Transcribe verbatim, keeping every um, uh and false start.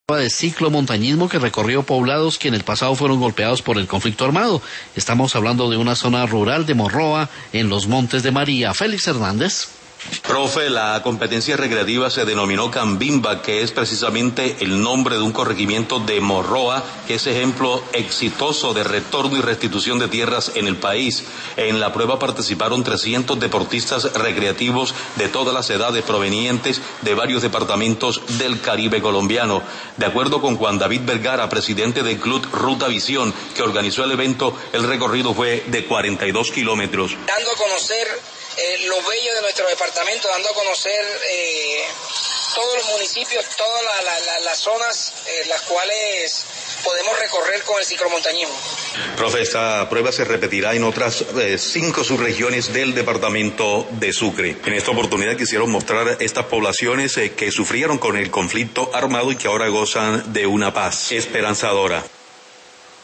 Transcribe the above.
de ciclomontañismo que recorrió poblados que en el pasado fueron golpeados por el conflicto armado. Estamos hablando de una zona rural de Morroa, en los Montes de María. Félix Hernández. Profe, la competencia recreativa se denominó Cambimba, que es precisamente el nombre de un corregimiento de Morroa, que es ejemplo exitoso de retorno y restitución de tierras en el país. En la prueba participaron trescientos deportistas recreativos de todas las edades provenientes de varios departamentos del Caribe colombiano. De acuerdo con Juan David Vergara, presidente del Club Ruta Visión, que organizó el evento, el recorrido fue de cuarenta y dos kilómetros. Dando a conocer Eh, lo bello de nuestro departamento, dando a conocer eh, todos los municipios, todas la, la, la, las zonas eh, las cuales podemos recorrer con el ciclomontañismo. Profe, esta prueba se repetirá en otras eh, cinco subregiones del departamento de Sucre. En esta oportunidad quisieron mostrar estas poblaciones eh, que sufrieron con el conflicto armado y que ahora gozan de una paz esperanzadora.